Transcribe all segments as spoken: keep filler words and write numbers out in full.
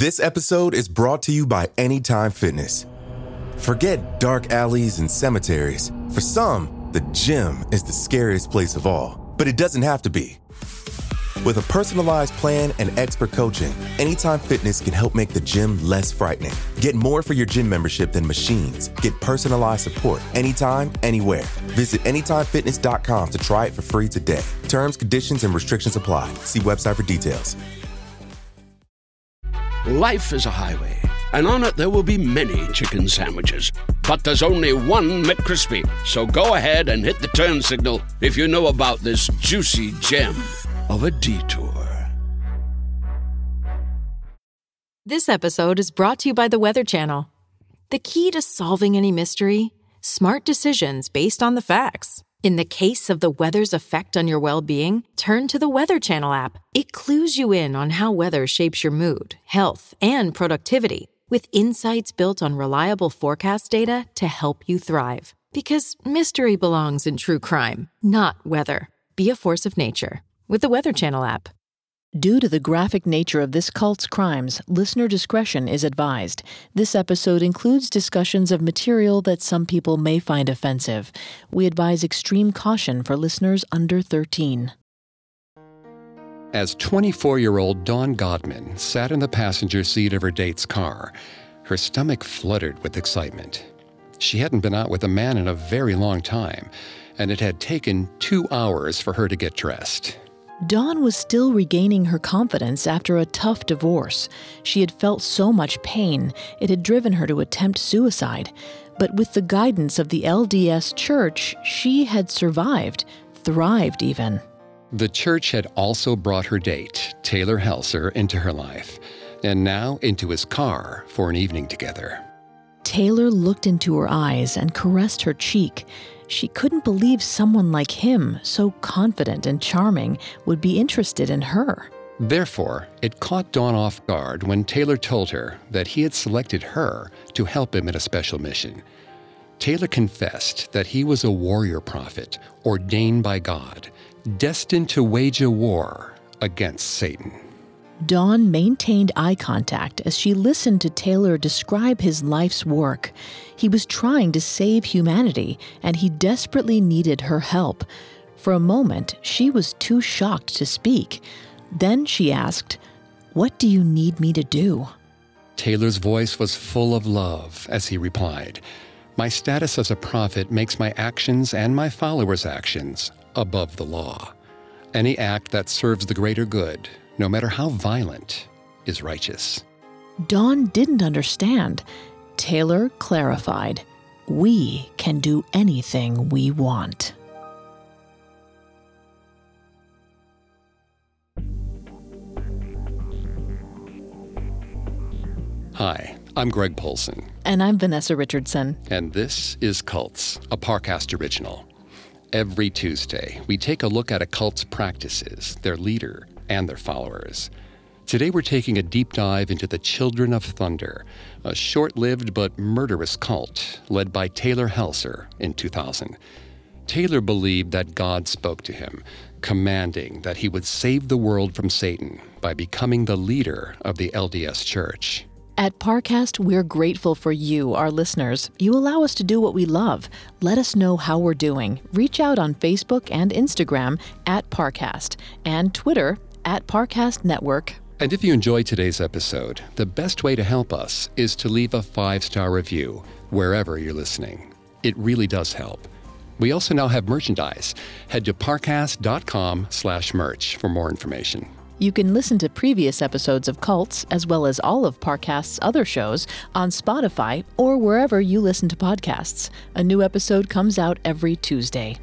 This episode is brought to you by Anytime Fitness. Forget dark alleys and cemeteries. For some, the gym is the scariest place of all, but it doesn't have to be. With a personalized plan and expert coaching, Anytime Fitness can help make the gym less frightening. Get more for your gym membership than machines. Get personalized support anytime, anywhere. Visit anytime fitness dot com to try it for free today. Terms, conditions, and restrictions apply. See website for details. Life is a highway, and on it there will be many chicken sandwiches. But there's only one McCrispy. So go ahead and hit the turn signal if you know about this juicy gem of a detour. This episode is brought to you by the Weather Channel. The key to solving any mystery? Smart decisions based on the facts. In the case of the weather's effect on your well-being, turn to the Weather Channel app. It clues you in on how weather shapes your mood, health, and productivity, with insights built on reliable forecast data to help you thrive. Because mystery belongs in true crime, not weather. Be a force of nature with the Weather Channel app. Due to the graphic nature of this cult's crimes, listener discretion is advised. This episode includes discussions of material that some people may find offensive. We advise extreme caution for listeners under thirteen. As twenty-four-year-old Dawn Godman sat in the passenger seat of her date's car, her stomach fluttered with excitement. She hadn't been out with a man in a very long time, and it had taken two hours for her to get dressed. Dawn was still regaining her confidence after a tough divorce. She had felt so much pain, it had driven her to attempt suicide. But with the guidance of the L D S Church, she had survived, thrived even. The church had also brought her date, Taylor Helser, into her life, and now into his car for an evening together. Taylor looked into her eyes and caressed her cheek. She couldn't believe someone like him, so confident and charming, would be interested in her. Therefore, it caught Dawn off guard when Taylor told her that he had selected her to help him in a special mission. Taylor confessed that he was a warrior prophet ordained by God, destined to wage a war against Satan. Dawn maintained eye contact as she listened to Taylor describe his life's work. He was trying to save humanity, and he desperately needed her help. For a moment, she was too shocked to speak. Then she asked, "What do you need me to do?" Taylor's voice was full of love as he replied, "My status as a prophet makes my actions and my followers' actions above the law. Any act that serves the greater good, no matter how violent, is righteous." Dawn didn't understand. Taylor clarified, "We can do anything we want." Hi, I'm Greg Polson. And I'm Vanessa Richardson. And this is Cults, a Parcast original. Every Tuesday, we take a look at a cult's practices, their leader, and their followers. Today we're taking a deep dive into the Children of Thunder, a short-lived but murderous cult led by Taylor Helser in two thousand. Taylor believed that God spoke to him, commanding that he would save the world from Satan by becoming the leader of the L D S Church. At Parcast, we're grateful for you, our listeners. You allow us to do what we love. Let us know how we're doing. Reach out on Facebook and Instagram at Parcast and Twitter at Parcast Network. And if you enjoyed today's episode, the best way to help us is to leave a five-star review wherever you're listening. It really does help. We also now have merchandise. Head to parcast.com slash merch for more information. You can listen to previous episodes of Cults, as well as all of Parcast's other shows, on Spotify or wherever you listen to podcasts. A new episode comes out every Tuesday.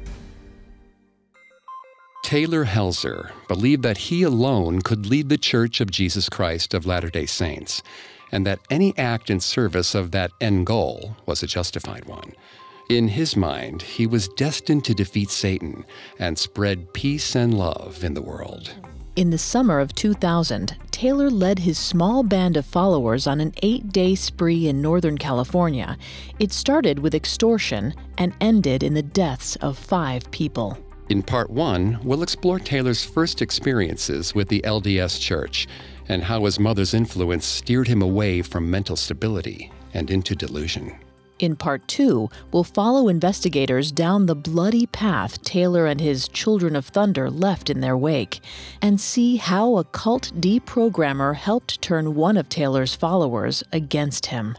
Taylor Helser believed that he alone could lead the Church of Jesus Christ of Latter-day Saints, and that any act in service of that end goal was a justified one. In his mind, he was destined to defeat Satan and spread peace and love in the world. In the summer of two thousand, Taylor led his small band of followers on an eight-day spree in Northern California. It started with extortion and ended in the deaths of five people. In part one, we'll explore Taylor's first experiences with the L D S Church and how his mother's influence steered him away from mental stability and into delusion. In part two, we'll follow investigators down the bloody path Taylor and his Children of Thunder left in their wake, and see how a cult deprogrammer helped turn one of Taylor's followers against him.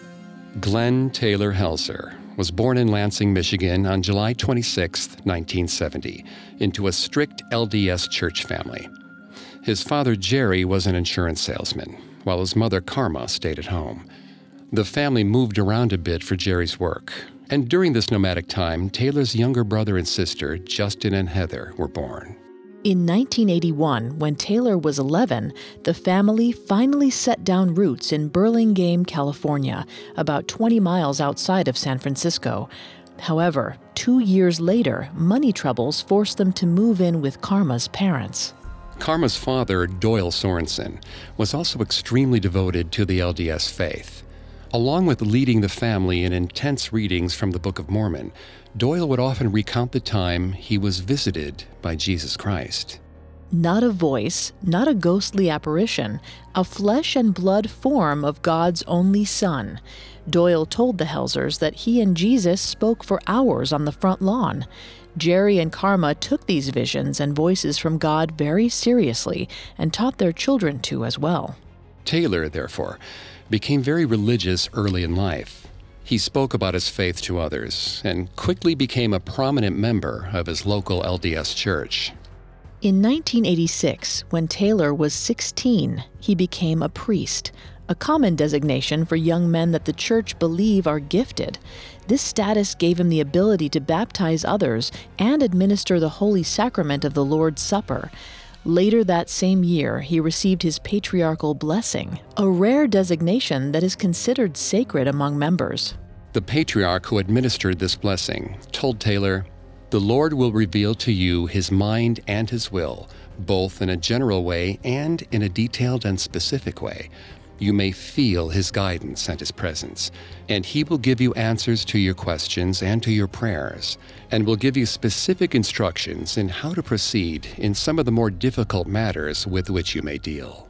Glenn Taylor Helzer was born in Lansing, Michigan on July twenty-sixth, nineteen seventy, into a strict L D S church family. His father, Jerry, was an insurance salesman, while his mother, Karma, stayed at home. The family moved around a bit for Jerry's work, and during this nomadic time, Taylor's younger brother and sister, Justin and Heather, were born. In nineteen eighty-one, when Taylor was eleven, the family finally set down roots in Burlingame, California, about twenty miles outside of San Francisco. However, two years later, money troubles forced them to move in with Karma's parents. Karma's father, Doyle Sorensen, was also extremely devoted to the L D S faith. Along with leading the family in intense readings from the Book of Mormon, Doyle would often recount the time he was visited by Jesus Christ. Not a voice, not a ghostly apparition, a flesh and blood form of God's only Son. Doyle told the Helzers that he and Jesus spoke for hours on the front lawn. Jerry and Karma took these visions and voices from God very seriously and taught their children to as well. Taylor, therefore, became very religious early in life. He spoke about his faith to others and quickly became a prominent member of his local L D S church. In nineteen eighty-six, when Taylor was sixteen, he became a priest, a common designation for young men that the church believe are gifted. This status gave him the ability to baptize others and administer the Holy Sacrament of the Lord's Supper. Later that same year, he received his patriarchal blessing, a rare designation that is considered sacred among members. The patriarch who administered this blessing told Taylor, "The Lord will reveal to you his mind and his will, both in a general way and in a detailed and specific way. You may feel his guidance and his presence, and he will give you answers to your questions and to your prayers, and will give you specific instructions in how to proceed in some of the more difficult matters with which you may deal."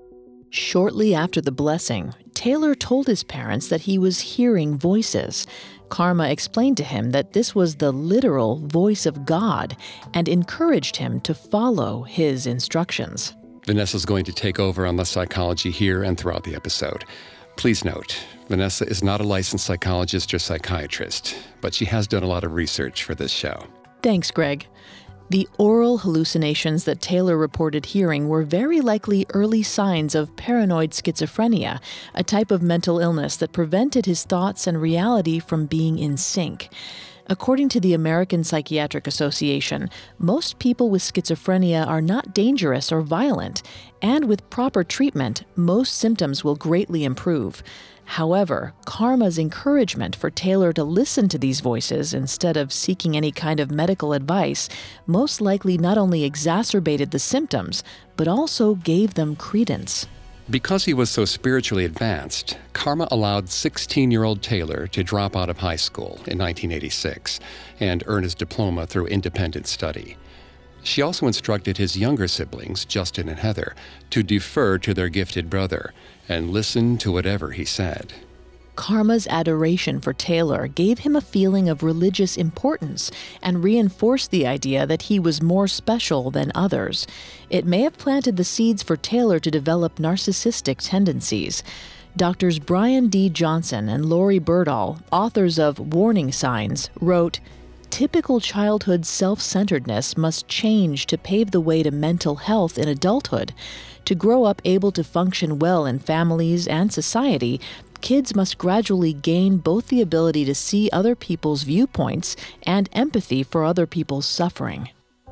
Shortly after the blessing, Taylor told his parents that he was hearing voices. Karma explained to him that this was the literal voice of God and encouraged him to follow his instructions. Vanessa's going to take over on the psychology here and throughout the episode. Please note, Vanessa is not a licensed psychologist or psychiatrist, but she has done a lot of research for this show. Thanks, Greg. The oral hallucinations that Taylor reported hearing were very likely early signs of paranoid schizophrenia, a type of mental illness that prevented his thoughts and reality from being in sync. According to the American Psychiatric Association, most people with schizophrenia are not dangerous or violent, and with proper treatment, most symptoms will greatly improve. However, Karma's encouragement for Taylor to listen to these voices instead of seeking any kind of medical advice most likely not only exacerbated the symptoms, but also gave them credence. Because he was so spiritually advanced, Karma allowed sixteen-year-old Taylor to drop out of high school in nineteen eighty-six and earn his diploma through independent study. She also instructed his younger siblings, Justin and Heather, to defer to their gifted brother and listen to whatever he said. Karma's adoration for Taylor gave him a feeling of religious importance and reinforced the idea that he was more special than others. It may have planted the seeds for Taylor to develop narcissistic tendencies. Doctors Brian D. Johnson and Lori Birdall, authors of Warning Signs, wrote, "Typical childhood self-centeredness must change to pave the way to mental health in adulthood. To grow up able to function well in families and society, kids must gradually gain both the ability to see other people's viewpoints and empathy for other people's suffering."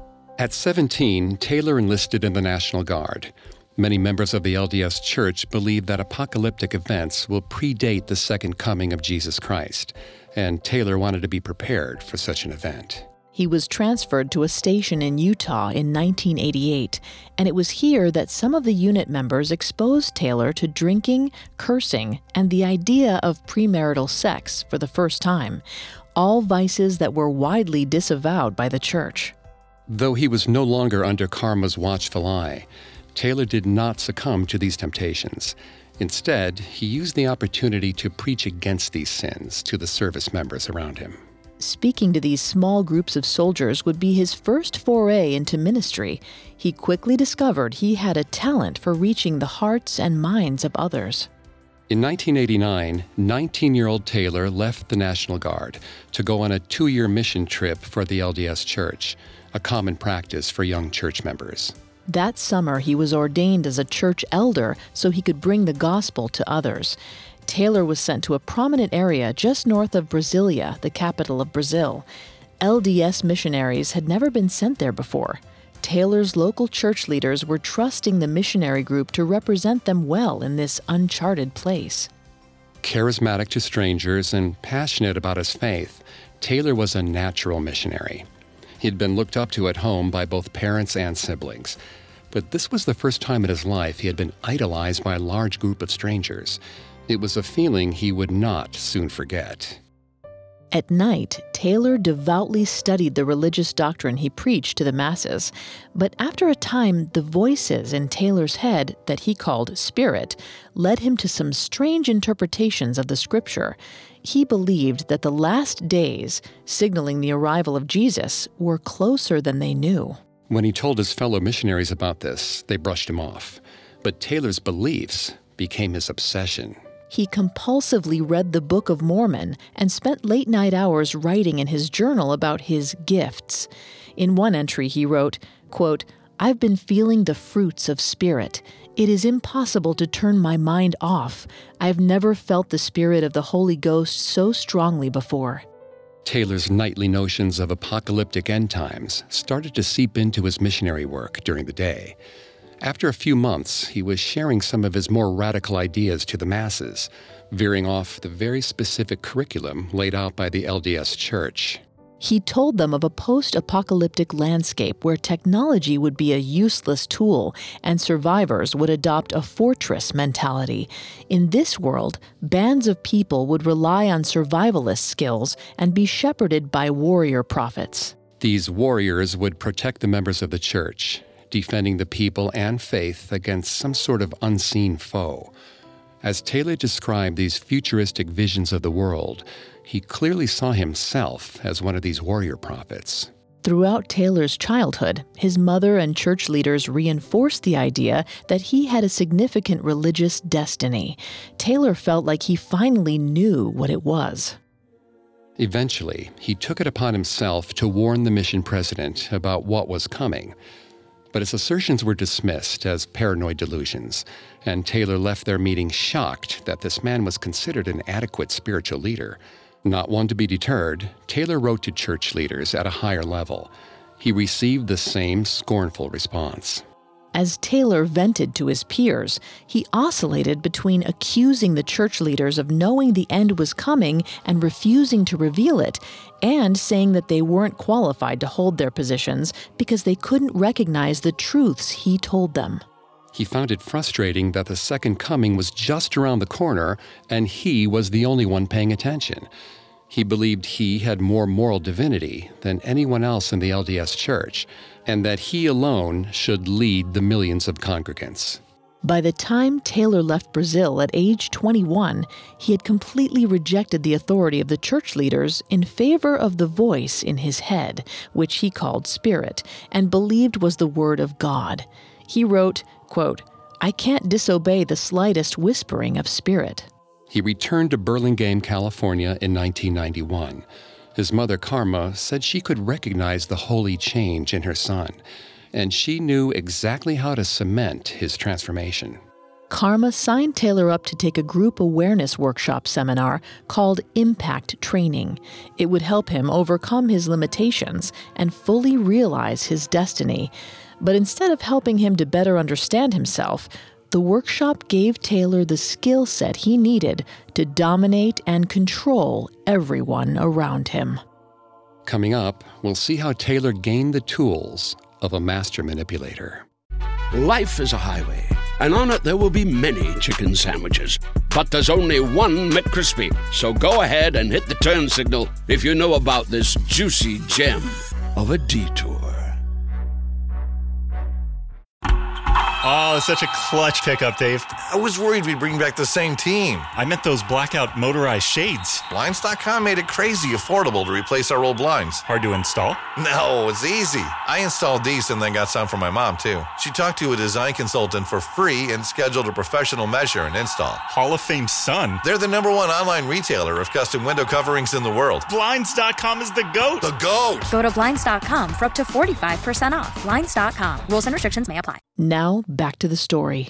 At seventeen, Taylor enlisted in the National Guard. Many members of the L D S Church believe that apocalyptic events will predate the second coming of Jesus Christ, and Taylor wanted to be prepared for such an event. He was transferred to a station in Utah in nineteen eighty-eight, and it was here that some of the unit members exposed Taylor to drinking, cursing, and the idea of premarital sex for the first time, all vices that were widely disavowed by the church. Though he was no longer under Karma's watchful eye, Taylor did not succumb to these temptations. Instead, he used the opportunity to preach against these sins to the service members around him. Speaking to these small groups of soldiers would be his first foray into ministry. He quickly discovered he had a talent for reaching the hearts and minds of others. In nineteen eighty-nine, nineteen-year-old Taylor left the National Guard to go on a two-year mission trip for the L D S Church, a common practice for young church members. That summer, he was ordained as a church elder so he could bring the gospel to others. Taylor was sent to a prominent area just north of Brasilia, the capital of Brazil. L D S missionaries had never been sent there before. Taylor's local church leaders were trusting the missionary group to represent them well in this uncharted place. Charismatic to strangers and passionate about his faith, Taylor was a natural missionary. He'd been looked up to at home by both parents and siblings. But this was the first time in his life he had been idolized by a large group of strangers. It was a feeling he would not soon forget. At night, Taylor devoutly studied the religious doctrine he preached to the masses. But after a time, the voices in Taylor's head, that he called spirit, led him to some strange interpretations of the scripture. He believed that the last days, signaling the arrival of Jesus, were closer than they knew. When he told his fellow missionaries about this, they brushed him off. But Taylor's beliefs became his obsession. He compulsively read the Book of Mormon and spent late-night hours writing in his journal about his gifts. In one entry, he wrote, quote, "I've been feeling the fruits of spirit. It is impossible to turn my mind off. I've never felt the spirit of the Holy Ghost so strongly before." Taylor's nightly notions of apocalyptic end times started to seep into his missionary work during the day. After a few months, he was sharing some of his more radical ideas to the masses, veering off the very specific curriculum laid out by the L D S Church. He told them of a post-apocalyptic landscape where technology would be a useless tool and survivors would adopt a fortress mentality. In this world, bands of people would rely on survivalist skills and be shepherded by warrior prophets. These warriors would protect the members of the church, defending the people and faith against some sort of unseen foe. As Taylor described these futuristic visions of the world, he clearly saw himself as one of these warrior prophets. Throughout Taylor's childhood, his mother and church leaders reinforced the idea that he had a significant religious destiny. Taylor felt like he finally knew what it was. Eventually, he took it upon himself to warn the mission president about what was coming. But his assertions were dismissed as paranoid delusions, and Taylor left their meeting shocked that this man was considered an adequate spiritual leader. Not one to be deterred, Taylor wrote to church leaders at a higher level. He received the same scornful response. As Taylor vented to his peers, he oscillated between accusing the church leaders of knowing the end was coming and refusing to reveal it, and saying that they weren't qualified to hold their positions because they couldn't recognize the truths he told them. He found it frustrating that the second coming was just around the corner and he was the only one paying attention. He believed he had more moral divinity than anyone else in the L D S Church, and that he alone should lead the millions of congregants. By the time Taylor left Brazil at age twenty-one, he had completely rejected the authority of the church leaders in favor of the voice in his head, which he called spirit, and believed was the word of God. He wrote, quote, "I can't disobey the slightest whispering of spirit." He returned to Burlingame, California in nineteen ninety-one. His mother, Karma, said she could recognize the holy change in her son, and she knew exactly how to cement his transformation. Karma signed Taylor up to take a group awareness workshop seminar called Impact Training. It would help him overcome his limitations and fully realize his destiny. But instead of helping him to better understand himself, the workshop gave Taylor the skill set he needed to dominate and control everyone around him. Coming up, we'll see how Taylor gained the tools of a master manipulator. Life is a highway, and on it there will be many chicken sandwiches. But there's only one McCrispy. So go ahead and hit the turn signal if you know about this juicy gem of a detour. Oh, such a clutch pickup, Dave. I was worried we'd bring back the same team. I meant those blackout motorized shades. Blinds dot com made it crazy affordable to replace our old blinds. Hard to install? No, it's easy. I installed these and then got some for my mom, too. She talked to a design consultant for free and scheduled a professional measure and install. Hall of Fame son. They're the number one online retailer of custom window coverings in the world. Blinds dot com is the GOAT. The GOAT. Go to Blinds dot com for up to forty-five percent off. Blinds dot com. Rules and restrictions may apply. Now, back to the story.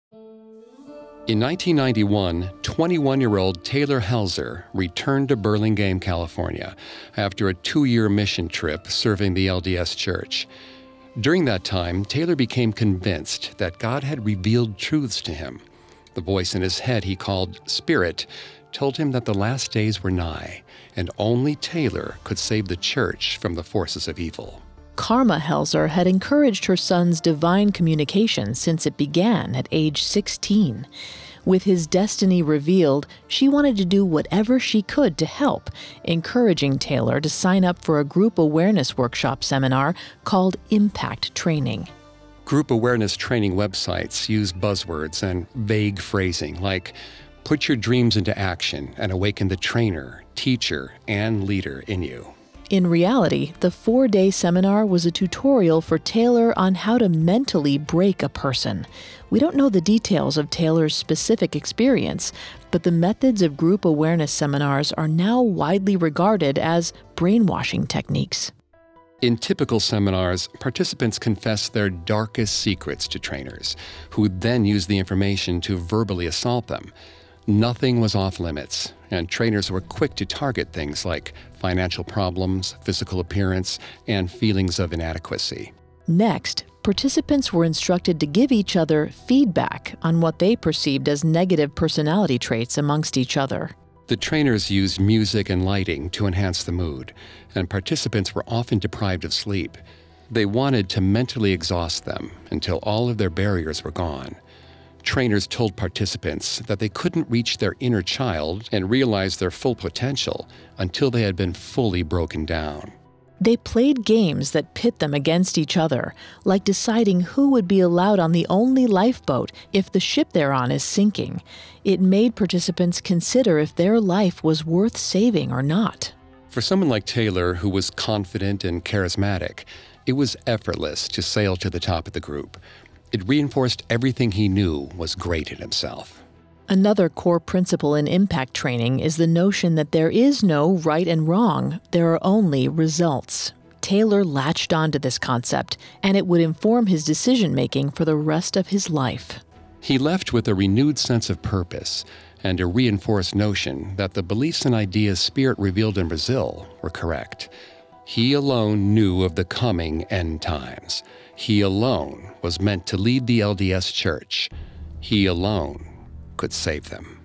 In nineteen ninety-one, twenty-one-year-old Taylor Helzer returned to Burlingame, California, after a two-year mission trip serving the L D S Church. During that time, Taylor became convinced that God had revealed truths to him. The voice in his head he called Spirit told him that the last days were nigh, and only Taylor could save the church from the forces of evil. Karma Helzer had encouraged her son's divine communication since it began at age sixteen. With his destiny revealed, she wanted to do whatever she could to help, encouraging Taylor to sign up for a group awareness workshop seminar called Impact Training. Group awareness training websites use buzzwords and vague phrasing like, put your dreams into action and awaken the trainer, teacher, and leader in you. In reality, the four-day seminar was a tutorial for Taylor on how to mentally break a person. We don't know the details of Taylor's specific experience, but the methods of group awareness seminars are now widely regarded as brainwashing techniques. In typical seminars, participants confess their darkest secrets to trainers, who then use the information to verbally assault them. Nothing was off limits, and trainers were quick to target things like financial problems, physical appearance, and feelings of inadequacy. Next, participants were instructed to give each other feedback on what they perceived as negative personality traits amongst each other. The trainers used music and lighting to enhance the mood, and participants were often deprived of sleep. They wanted to mentally exhaust them until all of their barriers were gone. Trainers told participants that they couldn't reach their inner child and realize their full potential until they had been fully broken down. They played games that pit them against each other, like deciding who would be allowed on the only lifeboat if the ship they're on is sinking. It made participants consider if their life was worth saving or not. For someone like Taylor, who was confident and charismatic, it was effortless to sail to the top of the group. It reinforced everything he knew was great in himself. Another core principle in impact training is the notion that there is no right and wrong, there are only results. Taylor latched onto this concept, and it would inform his decision-making for the rest of his life. He left with a renewed sense of purpose and a reinforced notion that the beliefs and ideas Spirit revealed in Brazil were correct. He alone knew of the coming end times. He alone was meant to lead the L D S Church. He alone could save them.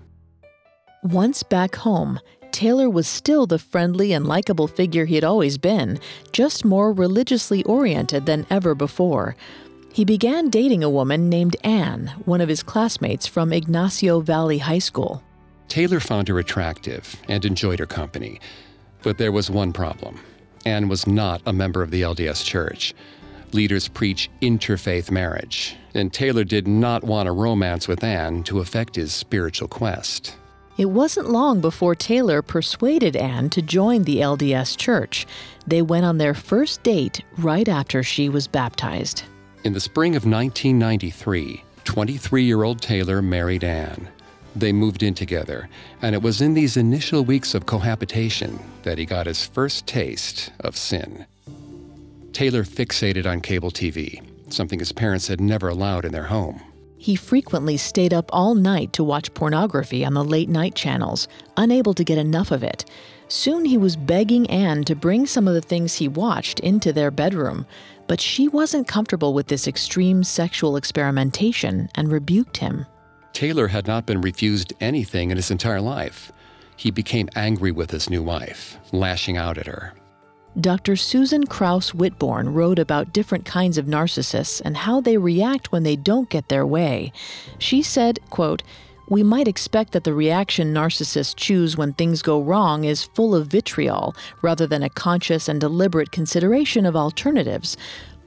Once back home, Taylor was still the friendly and likable figure he had always been, just more religiously oriented than ever before. He began dating a woman named Anne, one of his classmates from Ignacio Valley High School. Taylor found her attractive and enjoyed her company, but there was one problem. Anne was not a member of the L D S Church. Leaders preach interfaith marriage, and Taylor did not want a romance with Anne to affect his spiritual quest. It wasn't long before Taylor persuaded Anne to join the L D S Church. They went on their first date right after she was baptized. In the spring of nineteen ninety-three, twenty-three-year-old Taylor married Anne. They moved in together, and it was in these initial weeks of cohabitation that he got his first taste of sin. Taylor fixated on cable T V, something his parents had never allowed in their home. He frequently stayed up all night to watch pornography on the late-night channels, unable to get enough of it. Soon he was begging Anne to bring some of the things he watched into their bedroom, but she wasn't comfortable with this extreme sexual experimentation and rebuked him. Taylor had not been refused anything in his entire life. He became angry with his new wife, lashing out at her. Doctor Susan Krauss Whitbourne wrote about different kinds of narcissists and how they react when they don't get their way. She said, quote, "We might expect that the reaction narcissists choose when things go wrong is full of vitriol rather than a conscious and deliberate consideration of alternatives.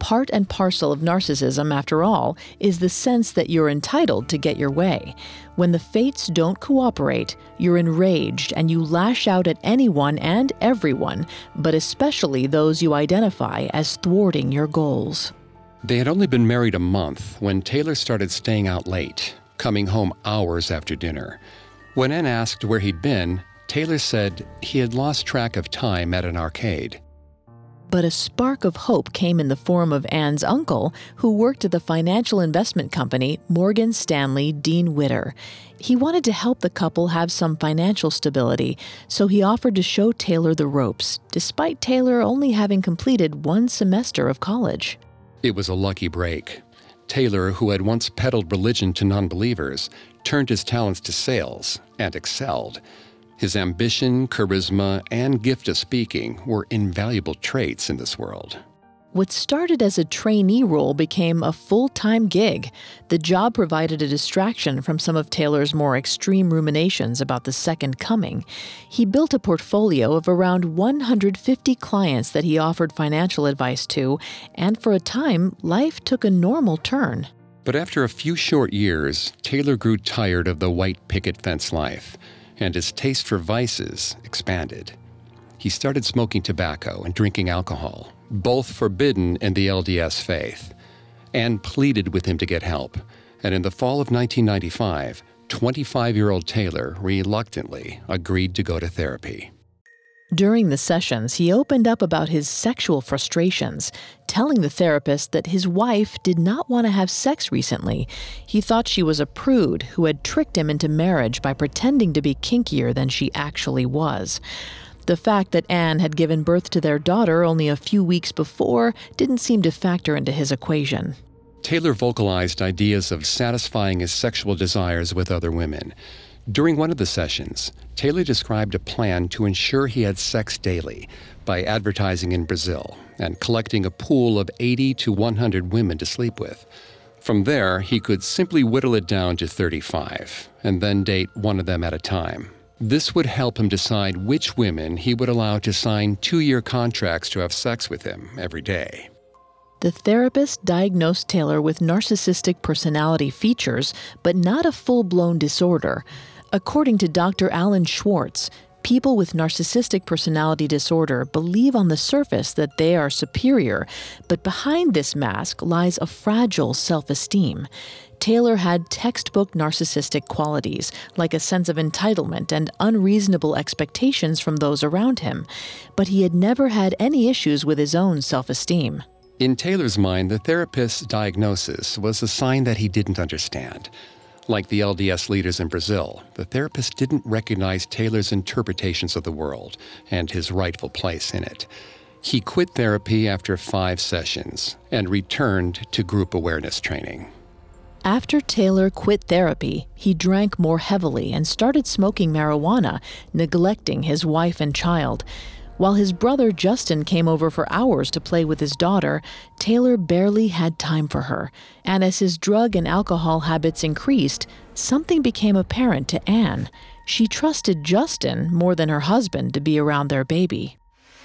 Part and parcel of narcissism, after all, is the sense that you're entitled to get your way. When the fates don't cooperate, you're enraged and you lash out at anyone and everyone, but especially those you identify as thwarting your goals. They had only been married a month when Taylor started staying out late, coming home hours after dinner. When Ann asked where he'd been, Taylor said he had lost track of time at an arcade. But a spark of hope came in the form of Ann's uncle, who worked at the financial investment company Morgan Stanley Dean Witter. He wanted to help the couple have some financial stability, so he offered to show Taylor the ropes, despite Taylor only having completed one semester of college. It was a lucky break. Taylor, who had once peddled religion to non-believers, turned his talents to sales and excelled. His ambition, charisma, and gift of speaking were invaluable traits in this world. What started as a trainee role became a full-time gig. The job provided a distraction from some of Taylor's more extreme ruminations about the second coming. He built a portfolio of around one hundred fifty clients that he offered financial advice to, and for a time, life took a normal turn. But after a few short years, Taylor grew tired of the white picket fence life, and his taste for vices expanded. He started smoking tobacco and drinking alcohol, both forbidden in the L D S faith. Ann pleaded with him to get help, and in the fall of nineteen ninety-five, twenty-five-year-old Taylor reluctantly agreed to go to therapy. During the sessions, he opened up about his sexual frustrations, telling the therapist that his wife did not want to have sex recently. He thought she was a prude who had tricked him into marriage by pretending to be kinkier than she actually was. The fact that Ann had given birth to their daughter only a few weeks before didn't seem to factor into his equation. Taylor vocalized ideas of satisfying his sexual desires with other women. During one of the sessions, Taylor described a plan to ensure he had sex daily by advertising in Brazil and collecting a pool of eighty to one hundred women to sleep with. From there, he could simply whittle it down to thirty-five and then date one of them at a time. This would help him decide which women he would allow to sign two-year contracts to have sex with him every day. The therapist diagnosed Taylor with narcissistic personality features, but not a full-blown disorder. According to Doctor Alan Schwartz, people with narcissistic personality disorder believe on the surface that they are superior, but behind this mask lies a fragile self-esteem. Taylor had textbook narcissistic qualities, like a sense of entitlement and unreasonable expectations from those around him, but he had never had any issues with his own self-esteem. In Taylor's mind, the therapist's diagnosis was a sign that he didn't understand. Like the L D S leaders in Brazil, the therapist didn't recognize Taylor's interpretations of the world and his rightful place in it. He quit therapy after five sessions and returned to group awareness training. After Taylor quit therapy, he drank more heavily and started smoking marijuana, neglecting his wife and child. While his brother Justin came over for hours to play with his daughter, Taylor barely had time for her. And as his drug and alcohol habits increased, something became apparent to Ann. She trusted Justin more than her husband to be around their baby.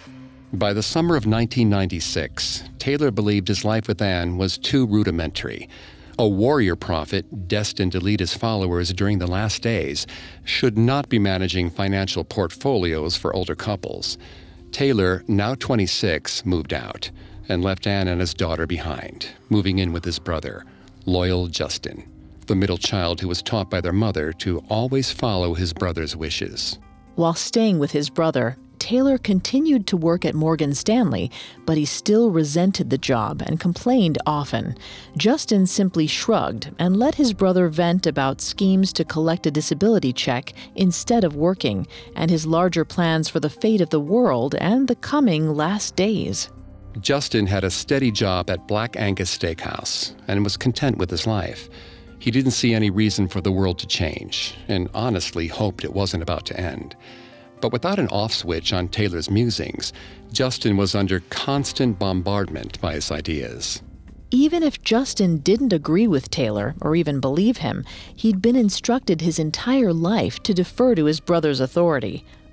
By the summer of nineteen ninety-six, Taylor believed his life with Ann was too rudimentary. A warrior prophet destined to lead his followers during the last days should not be managing financial portfolios for older couples. Taylor, now twenty-six, moved out and left Ann and his daughter behind, moving in with his brother, loyal Justin, the middle child who was taught by their mother to always follow his brother's wishes. While staying with his brother, Taylor continued to work at Morgan Stanley, but he still resented the job and complained often. Justin simply shrugged and let his brother vent about schemes to collect a disability check instead of working, and his larger plans for the fate of the world and the coming last days. Justin had a steady job at Black Angus Steakhouse and was content with his life. He didn't see any reason for the world to change, and honestly hoped it wasn't about to end. But without an off switch on Taylor's musings, Justin was under constant bombardment by his ideas. Even if Justin didn't agree with Taylor or even believe him, he'd been instructed his entire life to defer to his brother's authority.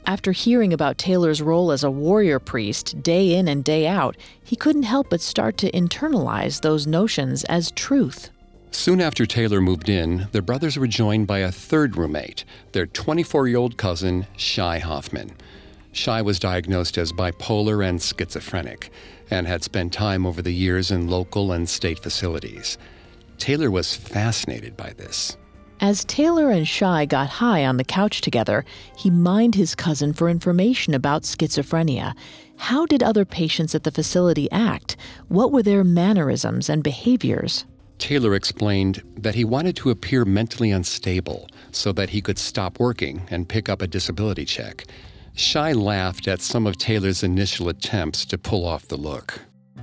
After hearing about Taylor's role as a warrior priest day in and day out, he couldn't help but start to internalize those notions as truth. Soon after Taylor moved in, the brothers were joined by a third roommate, their twenty-four-year-old cousin, Shai Hoffman. Shai was diagnosed as bipolar and schizophrenic and had spent time over the years in local and state facilities. Taylor was fascinated by this. As Taylor and Shai got high on the couch together, he mined his cousin for information about schizophrenia. How did other patients at the facility act? What were their mannerisms and behaviors? Taylor explained that he wanted to appear mentally unstable so that he could stop working and pick up a disability check. Shai laughed at some of Taylor's initial attempts to pull off the look.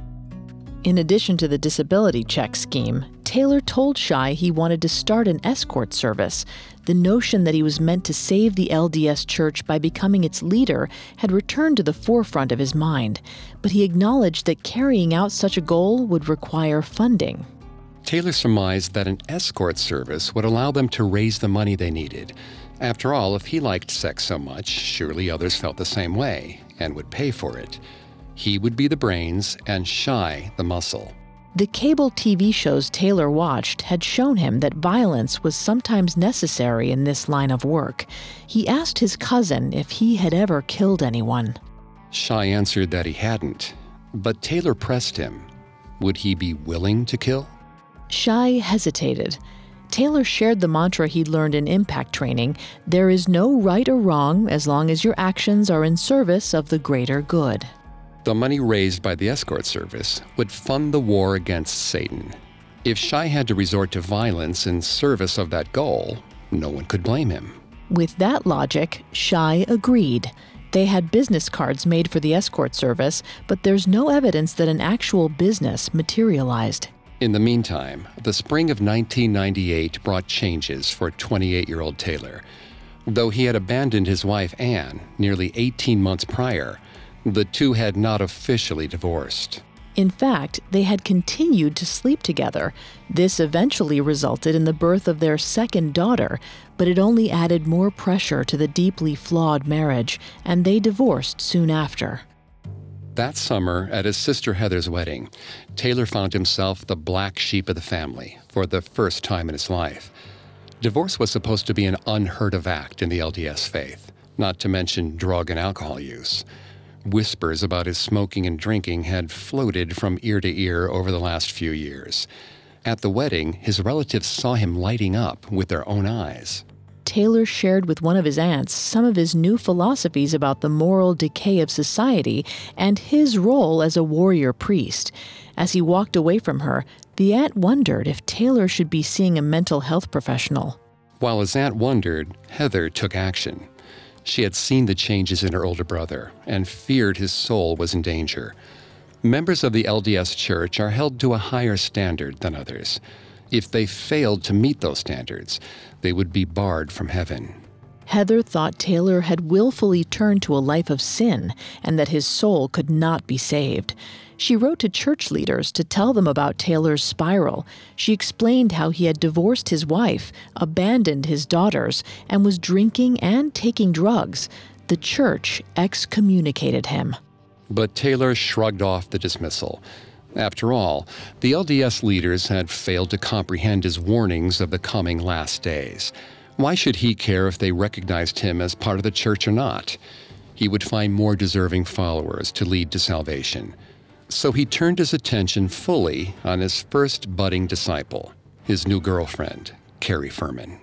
In addition to the disability check scheme, Taylor told Shai he wanted to start an escort service. The notion that he was meant to save the L D S Church by becoming its leader had returned to the forefront of his mind, but he acknowledged that carrying out such a goal would require funding. Taylor surmised that an escort service would allow them to raise the money they needed. After all, if he liked sex so much, surely others felt the same way and would pay for it. He would be the brains and Shai the muscle. The cable T V shows Taylor watched had shown him that violence was sometimes necessary in this line of work. He asked his cousin if he had ever killed anyone. Shai answered that he hadn't, but Taylor pressed him. Would he be willing to kill? Shai hesitated. Taylor shared the mantra he'd learned in impact training: there is no right or wrong as long as your actions are in service of the greater good. The money raised by the escort service would fund the war against Satan. If Shai had to resort to violence in service of that goal, no one could blame him. With that logic, Shai agreed. They had business cards made for the escort service, but there's no evidence that an actual business materialized. In the meantime, the spring of nineteen ninety-eight brought changes for twenty-eight-year-old Taylor. Though he had abandoned his wife, Anne, nearly eighteen months prior, the two had not officially divorced. In fact, they had continued to sleep together. This eventually resulted in the birth of their second daughter, but it only added more pressure to the deeply flawed marriage, and they divorced soon after. That summer, at his sister Heather's wedding, Taylor found himself the black sheep of the family for the first time in his life. Divorce was supposed to be an unheard-of act in the L D S faith, not to mention drug and alcohol use. Whispers about his smoking and drinking had floated from ear to ear over the last few years. At the wedding, his relatives saw him lighting up with their own eyes. Taylor shared with one of his aunts some of his new philosophies about the moral decay of society and his role as a warrior priest. As he walked away from her, the aunt wondered if Taylor should be seeing a mental health professional. While his aunt wondered, Heather took action. She had seen the changes in her older brother and feared his soul was in danger. Members of the L D S Church are held to a higher standard than others. If they failed to meet those standards, they would be barred from heaven. Heather thought Taylor had willfully turned to a life of sin and that his soul could not be saved. She wrote to church leaders to tell them about Taylor's spiral. She explained how he had divorced his wife, abandoned his daughters, and was drinking and taking drugs. The church excommunicated him. But Taylor shrugged off the dismissal. After all, the L D S leaders had failed to comprehend his warnings of the coming last days. Why should he care if they recognized him as part of the church or not? He would find more deserving followers to lead to salvation. So he turned his attention fully on his first budding disciple, his new girlfriend, Carrie Furman.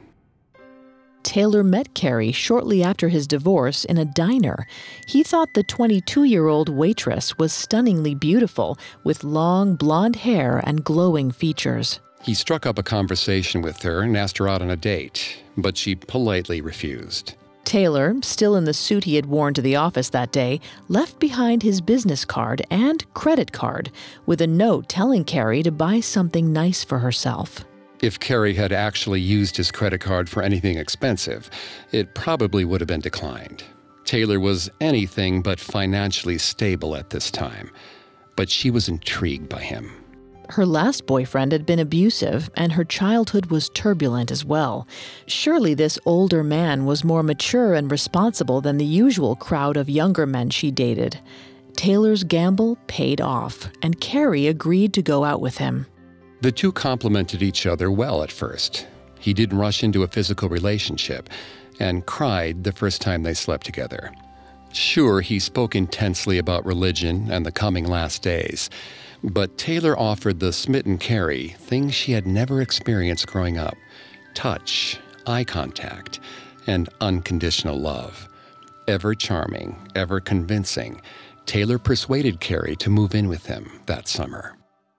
Taylor met Carrie shortly after his divorce in a diner. He thought the twenty-two-year-old waitress was stunningly beautiful, with long blonde hair and glowing features. He struck up a conversation with her and asked her out on a date, but she politely refused. Taylor, still in the suit he had worn to the office that day, left behind his business card and credit card, with a note telling Carrie to buy something nice for herself. If Carrie had actually used his credit card for anything expensive, it probably would have been declined. Taylor was anything but financially stable at this time, but she was intrigued by him. Her last boyfriend had been abusive, and her childhood was turbulent as well. Surely this older man was more mature and responsible than the usual crowd of younger men she dated. Taylor's gamble paid off, and Carrie agreed to go out with him. The two complemented each other well at first. He didn't rush into a physical relationship and cried the first time they slept together. Sure, he spoke intensely about religion and the coming last days, but Taylor offered the smitten Carrie things she had never experienced growing up: touch, eye contact, and unconditional love. Ever charming, ever convincing, Taylor persuaded Carrie to move in with him that summer.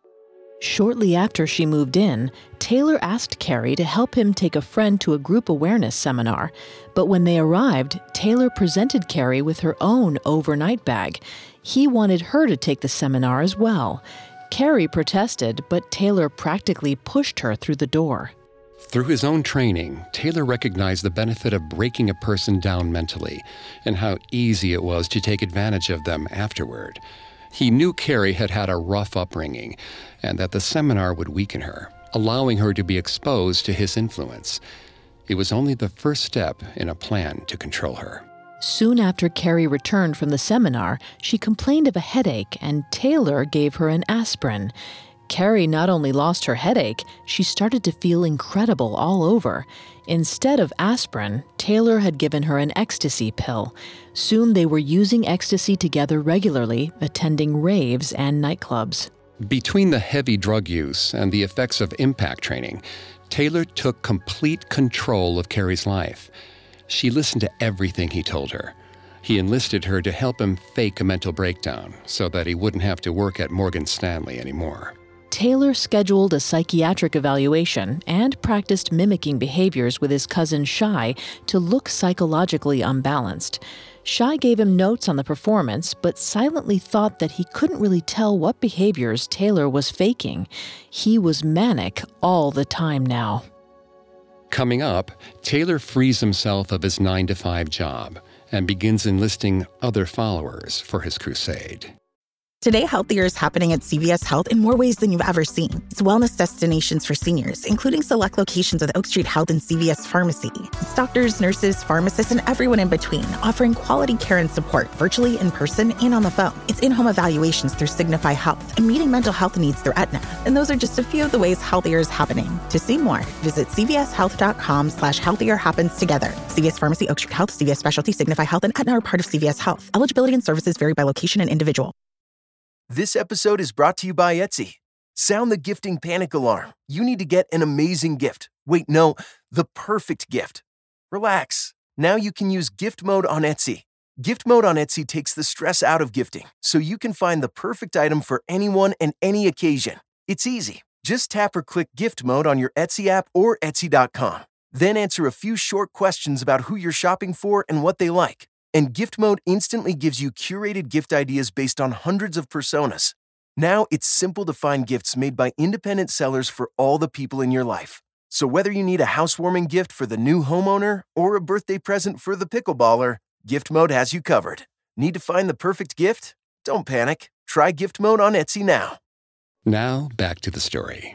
Shortly after she moved in, Taylor asked Carrie to help him take a friend to a group awareness seminar. But when they arrived, Taylor presented Carrie with her own overnight bag. He wanted her to take the seminar as well. Carrie protested, but Taylor practically pushed her through the door. Through his own training, Taylor recognized the benefit of breaking a person down mentally and how easy it was to take advantage of them afterward. He knew Carrie had had a rough upbringing and that the seminar would weaken her, allowing her to be exposed to his influence. It was only the first step in a plan to control her. Soon after Carrie returned from the seminar, she complained of a headache, and Taylor gave her an aspirin. Carrie not only lost her headache, she started to feel incredible all over. Instead of aspirin, Taylor had given her an ecstasy pill. Soon they were using ecstasy together regularly, attending raves and nightclubs. Between the heavy drug use and the effects of impact training, Taylor took complete control of Carrie's life. She listened to everything he told her. He enlisted her to help him fake a mental breakdown so that he wouldn't have to work at Morgan Stanley anymore. Taylor scheduled a psychiatric evaluation and practiced mimicking behaviors with his cousin Shai to look psychologically unbalanced. Shai gave him notes on the performance, but silently thought that he couldn't really tell what behaviors Taylor was faking. He was manic all the time now. Coming up, Taylor frees himself of his nine to five job and begins enlisting other followers for his crusade. Today, Healthier is happening at C V S Health in more ways than you've ever seen. It's wellness destinations for seniors, including select locations with Oak Street Health and C V S Pharmacy. It's doctors, nurses, pharmacists, and everyone in between, offering quality care and support virtually, in person, and on the phone. It's in-home evaluations through Signify Health and meeting mental health needs through Aetna. And those are just a few of the ways Healthier is happening. To see more, visit cvshealth.com slash healthier happens together. C V S Pharmacy, Oak Street Health, C V S Specialty, Signify Health, and Aetna are part of C V S Health. Eligibility and services vary by location and individual. This episode is brought to you by Etsy. Sound the gifting panic alarm. You need to get an amazing gift. Wait, no, the perfect gift. Relax. Now you can use gift mode on Etsy. Gift mode on Etsy takes the stress out of gifting, so you can find the perfect item for anyone and any occasion. It's easy. Just tap or click gift mode on your Etsy app or Etsy dot com. Then answer a few short questions about who you're shopping for and what they like. And Gift Mode instantly gives you curated gift ideas based on hundreds of personas. Now it's simple to find gifts made by independent sellers for all the people in your life. So whether you need a housewarming gift for the new homeowner or a birthday present for the pickleballer, Gift Mode has you covered. Need to find the perfect gift? Don't panic. Try Gift Mode on Etsy now. Now, back to the story.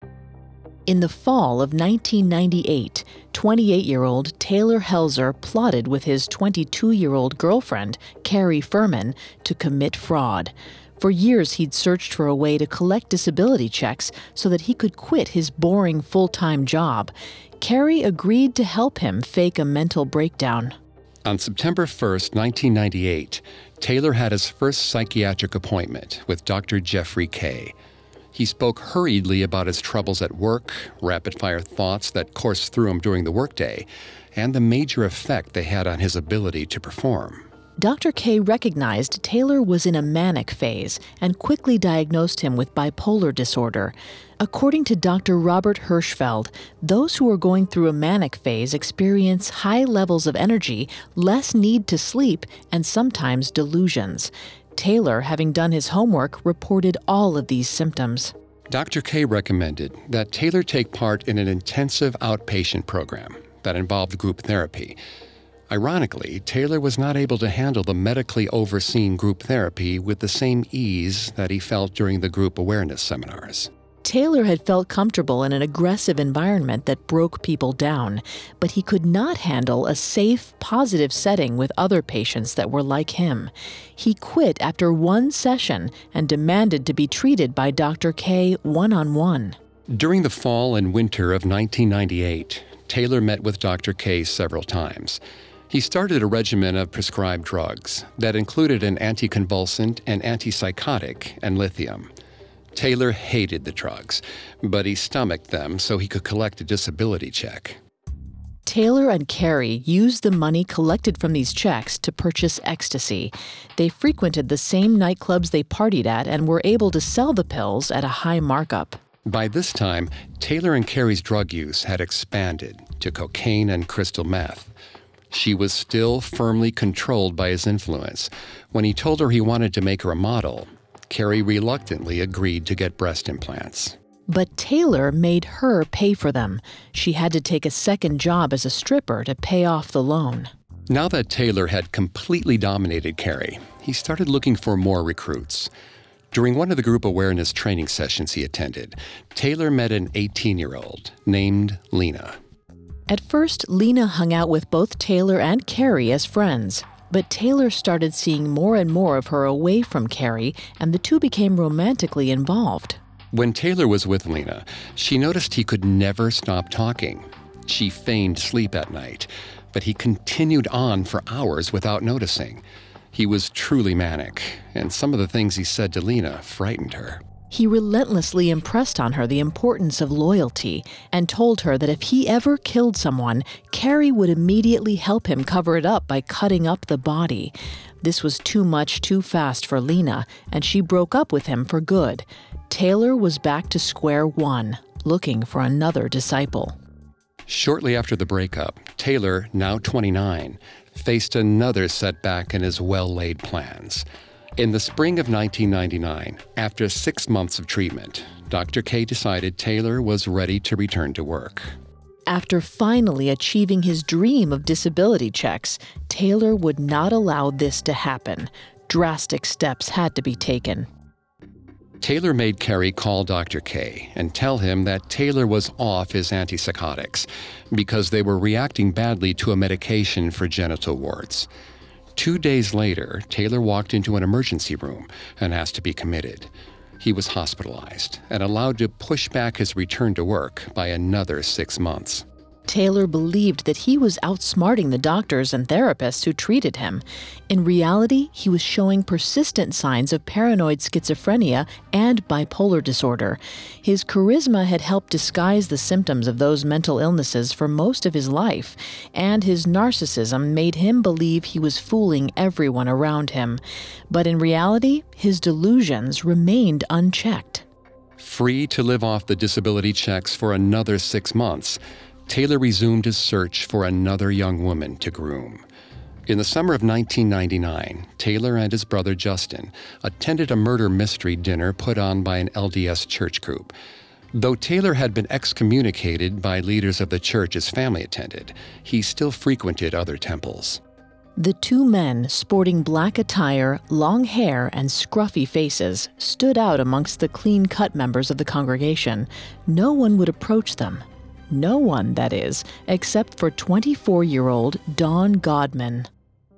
In the fall of nineteen ninety-eight, twenty-eight-year-old Taylor Helzer plotted with his twenty-two-year-old girlfriend, Carrie Furman, to commit fraud. For years, he'd searched for a way to collect disability checks so that he could quit his boring full-time job. Carrie agreed to help him fake a mental breakdown. On September first, nineteen ninety-eight, Taylor had his first psychiatric appointment with Doctor Jeffrey Kay. He spoke hurriedly about his troubles at work, rapid-fire thoughts that coursed through him during the workday, and the major effect they had on his ability to perform. Doctor Kay recognized Taylor was in a manic phase and quickly diagnosed him with bipolar disorder. According to Doctor Robert Hirschfeld, those who are going through a manic phase experience high levels of energy, less need to sleep, and sometimes delusions. Taylor, having done his homework, reported all of these symptoms. Doctor Kay recommended that Taylor take part in an intensive outpatient program that involved group therapy. Ironically, Taylor was not able to handle the medically overseen group therapy with the same ease that he felt during the group awareness seminars. Taylor had felt comfortable in an aggressive environment that broke people down, but he could not handle a safe, positive setting with other patients that were like him. He quit after one session and demanded to be treated by Doctor K one-on-one. During the fall and winter of nineteen ninety-eight, Taylor met with Doctor K several times. He started a regimen of prescribed drugs that included an anticonvulsant, an antipsychotic, and lithium. Taylor hated the drugs, but he stomached them so he could collect a disability check. Taylor and Carrie used the money collected from these checks to purchase ecstasy. They frequented the same nightclubs they partied at and were able to sell the pills at a high markup. By this time, Taylor and Carrie's drug use had expanded to cocaine and crystal meth. She was still firmly controlled by his influence. When he told her he wanted to make her a model, Carrie reluctantly agreed to get breast implants. But Taylor made her pay for them. She had to take a second job as a stripper to pay off the loan. Now that Taylor had completely dominated Carrie, he started looking for more recruits. During one of the group awareness training sessions he attended, Taylor met an eighteen-year-old named Lena. At first, Lena hung out with both Taylor and Carrie as friends. But Taylor started seeing more and more of her away from Carrie, and the two became romantically involved. When Taylor was with Lena, she noticed he could never stop talking. She feigned sleep at night, but he continued on for hours without noticing. He was truly manic, and some of the things he said to Lena frightened her. He relentlessly impressed on her the importance of loyalty and told her that if he ever killed someone, Carrie would immediately help him cover it up by cutting up the body. This was too much too fast for Lena, and she broke up with him for good. Taylor was back to square one, looking for another disciple. Shortly after the breakup, Taylor, now twenty-nine, faced another setback in his well-laid plans. In the spring of nineteen ninety-nine, after six months of treatment, Doctor K decided Taylor was ready to return to work. After finally achieving his dream of disability checks, Taylor would not allow this to happen. Drastic steps had to be taken. Taylor made Carrie call Doctor K and tell him that Taylor was off his antipsychotics because they were reacting badly to a medication for genital warts. Two days later, Taylor walked into an emergency room and asked to be committed. He was hospitalized and allowed to push back his return to work by another six months. Taylor believed that he was outsmarting the doctors and therapists who treated him. In reality, he was showing persistent signs of paranoid schizophrenia and bipolar disorder. His charisma had helped disguise the symptoms of those mental illnesses for most of his life, and his narcissism made him believe he was fooling everyone around him. But in reality, his delusions remained unchecked. Free to live off the disability checks for another six months, Taylor resumed his search for another young woman to groom. In the summer of nineteen ninety-nine, Taylor and his brother Justin attended a murder mystery dinner put on by an L D S church group. Though Taylor had been excommunicated by leaders of the church his family attended, he still frequented other temples. The two men, sporting black attire, long hair, and scruffy faces, stood out amongst the clean-cut members of the congregation. No one would approach them. No one, that is, except for twenty-four-year-old Dawn Godman.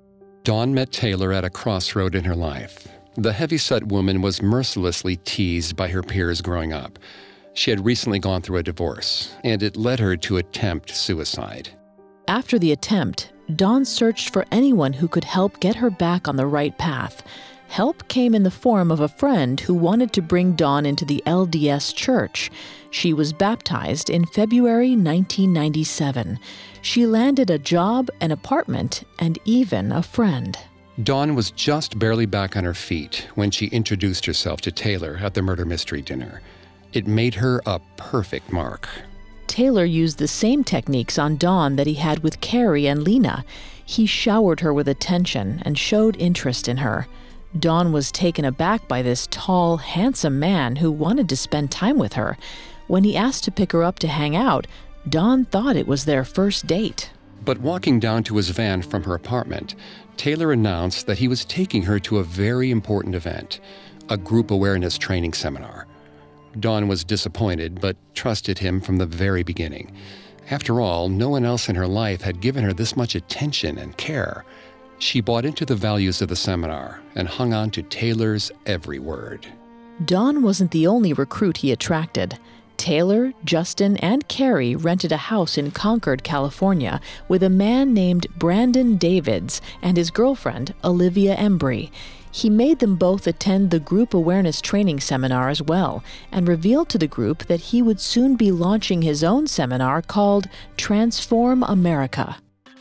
Dawn met Taylor at a crossroad in her life. The heavyset woman was mercilessly teased by her peers growing up. She had recently gone through a divorce, and it led her to attempt suicide. After the attempt, Dawn searched for anyone who could help get her back on the right path. Help came in the form of a friend who wanted to bring Dawn into the L D S church. She was baptized in February nineteen ninety-seven. She landed a job, an apartment, and even a friend. Dawn was just barely back on her feet when she introduced herself to Taylor at the murder mystery dinner. It made her a perfect mark. Taylor used the same techniques on Dawn that he had with Carrie and Lena. He showered her with attention and showed interest in her. Dawn was taken aback by this tall, handsome man who wanted to spend time with her. When he asked to pick her up to hang out, Dawn thought it was their first date. But walking down to his van from her apartment, Taylor announced that he was taking her to a very important event, a group awareness training seminar. Dawn was disappointed, but trusted him from the very beginning. After all, no one else in her life had given her this much attention and care. She bought into the values of the seminar and hung on to Taylor's every word. Dawn wasn't the only recruit he attracted. Taylor, Justin, and Carrie rented a house in Concord, California, with a man named Brandon Davids and his girlfriend, Olivia Embry. He made them both attend the group awareness training seminar as well, and revealed to the group that he would soon be launching his own seminar called Transform America.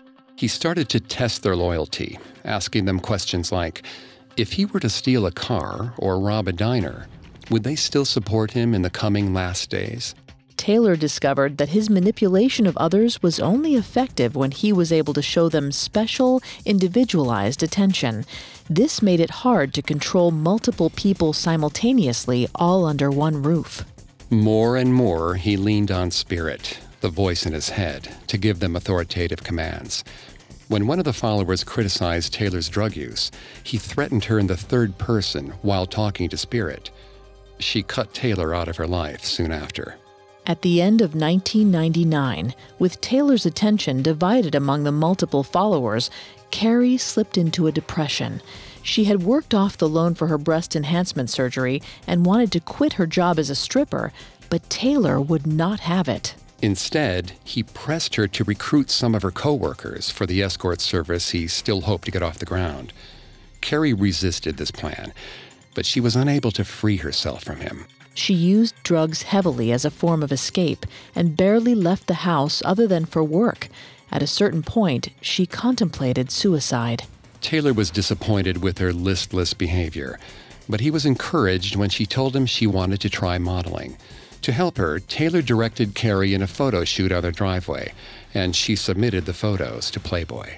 He started to test their loyalty, asking them questions like, if he were to steal a car or rob a diner, would they still support him in the coming last days? Taylor discovered that his manipulation of others was only effective when he was able to show them special, individualized attention. This made it hard to control multiple people simultaneously, all under one roof. More and more, he leaned on Spirit, the voice in his head, to give them authoritative commands. When one of the followers criticized Taylor's drug use, he threatened her in the third person while talking to Spirit. She cut Taylor out of her life soon after. At the end of nineteen ninety-nine, with Taylor's attention divided among the multiple followers, Carrie slipped into a depression. She had worked off the loan for her breast enhancement surgery and wanted to quit her job as a stripper, but Taylor would not have it. Instead, he pressed her to recruit some of her co-workers for the escort service he still hoped to get off the ground. Carrie resisted this plan, but she was unable to free herself from him. She used drugs heavily as a form of escape and barely left the house other than for work. At a certain point, she contemplated suicide. Taylor was disappointed with her listless behavior, but he was encouraged when she told him she wanted to try modeling. To help her, Taylor directed Carrie in a photo shoot on their driveway, and she submitted the photos to Playboy.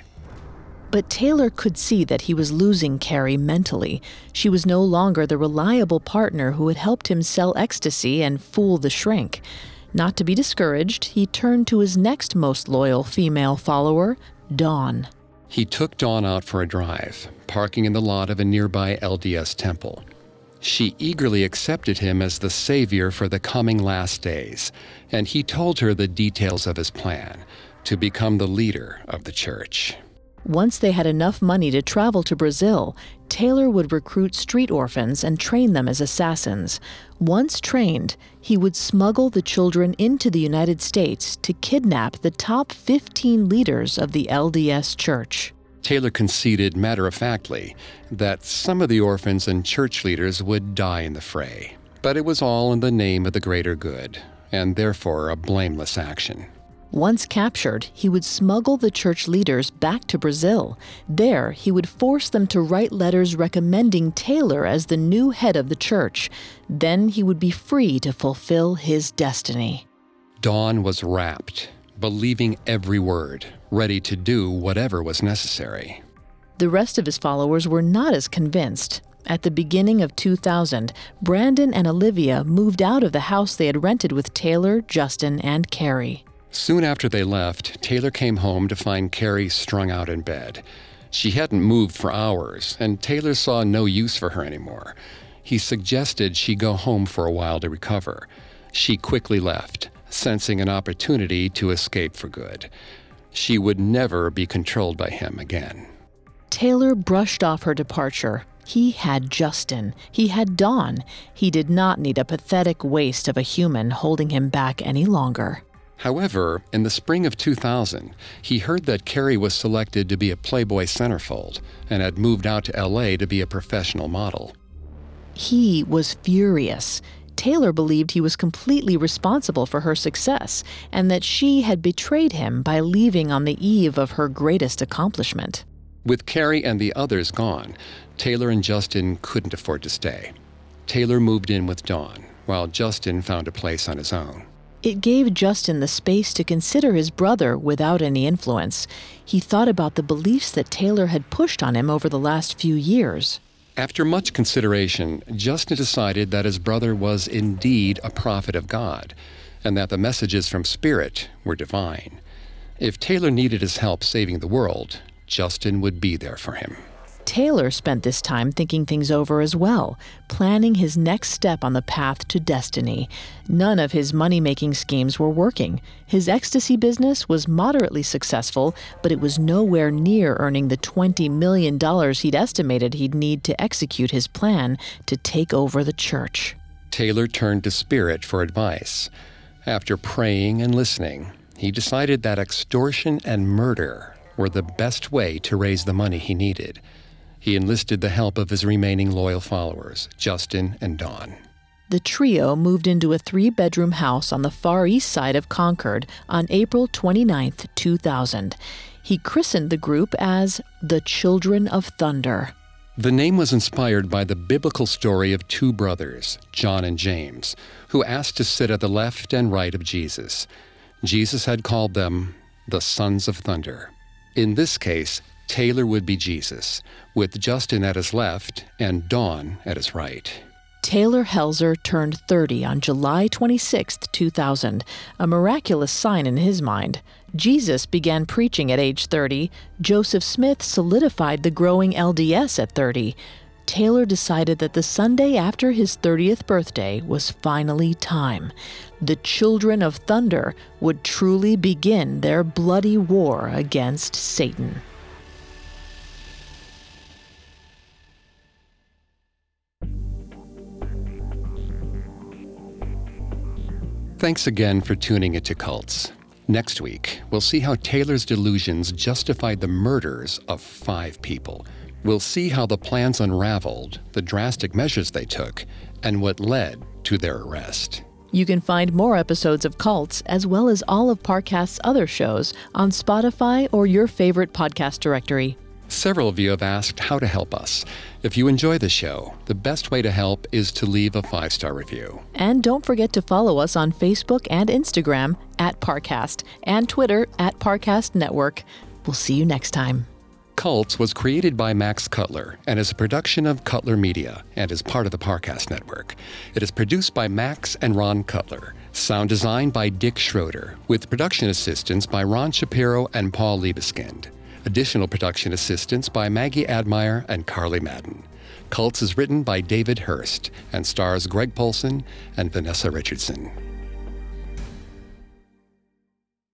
But Taylor could see that he was losing Carrie mentally. She was no longer the reliable partner who had helped him sell ecstasy and fool the shrink. Not to be discouraged, he turned to his next most loyal female follower, Dawn. He took Dawn out for a drive, parking in the lot of a nearby L D S temple. She eagerly accepted him as the savior for the coming last days, and he told her the details of his plan to become the leader of the church. Once they had enough money to travel to Brazil, Taylor would recruit street orphans and train them as assassins. Once trained, he would smuggle the children into the United States to kidnap the top fifteen leaders of the L D S Church. Taylor conceded matter-of-factly that some of the orphans and church leaders would die in the fray, but it was all in the name of the greater good, and therefore a blameless action. Once captured, he would smuggle the church leaders back to Brazil. There, he would force them to write letters recommending Taylor as the new head of the church. Then he would be free to fulfill his destiny. Dawn was rapt, believing every word, ready to do whatever was necessary. The rest of his followers were not as convinced. At the beginning of two thousand, Brandon and Olivia moved out of the house they had rented with Taylor, Justin, and Carrie. Soon after they left, Taylor came home to find Carrie strung out in bed. She hadn't moved for hours, and Taylor saw no use for her anymore. He suggested she go home for a while to recover. She quickly left, sensing an opportunity to escape for good. She would never be controlled by him again. Taylor brushed off her departure. He had Justin. He had Dawn. He did not need a pathetic waste of a human holding him back any longer. However, in the spring of two thousand, he heard that Carrie was selected to be a Playboy centerfold and had moved out to L A to be a professional model. He was furious. Taylor believed he was completely responsible for her success and that she had betrayed him by leaving on the eve of her greatest accomplishment. With Carrie and the others gone, Taylor and Justin couldn't afford to stay. Taylor moved in with Dawn, while Justin found a place on his own. It gave Justin the space to consider his brother without any influence. He thought about the beliefs that Taylor had pushed on him over the last few years. After much consideration, Justin decided that his brother was indeed a prophet of God, and that the messages from Spirit were divine. If Taylor needed his help saving the world, Justin would be there for him. Taylor spent this time thinking things over as well, planning his next step on the path to destiny. None of his money-making schemes were working. His ecstasy business was moderately successful, but it was nowhere near earning the twenty million dollars he'd estimated he'd need to execute his plan to take over the church. Taylor turned to Spirit for advice. After praying and listening, he decided that extortion and murder were the best way to raise the money he needed. He enlisted the help of his remaining loyal followers, Justin and Dawn. The trio moved into a three-bedroom house on the far east side of Concord on April twenty-ninth, two thousand. He christened the group as the Children of Thunder. The name was inspired by the biblical story of two brothers, John and James, who asked to sit at the left and right of Jesus. Jesus had called them the Sons of Thunder. In this case, Taylor would be Jesus, with Justin at his left and Dawn at his right. Taylor Helzer turned thirty on July twenty-sixth, two thousand, a miraculous sign in his mind. Jesus began preaching at age thirty. Joseph Smith solidified the growing L D S at thirty. Taylor decided that the Sunday after his thirtieth birthday was finally time. The Children of Thunder would truly begin their bloody war against Satan. Thanks again for tuning into Cults. Next week, we'll see how Taylor's delusions justified the murders of five people. We'll see how the plans unraveled, the drastic measures they took, and what led to their arrest. You can find more episodes of Cults, as well as all of Parcast's other shows, on Spotify or your favorite podcast directory. Several of you have asked how to help us. If you enjoy the show, the best way to help is to leave a five-star review. And don't forget to follow us on Facebook and Instagram at Parcast and Twitter at Parcast Network. We'll see you next time. Cults was created by Max Cutler and is a production of Cutler Media and is part of the Parcast Network. It is produced by Max and Ron Cutler. Sound design by Dick Schroeder, with production assistance by Ron Shapiro and Paul Liebeskind. Additional production assistance by Maggie Admire and Carly Madden. Cults is written by David Hurst and stars Greg Polson and Vanessa Richardson.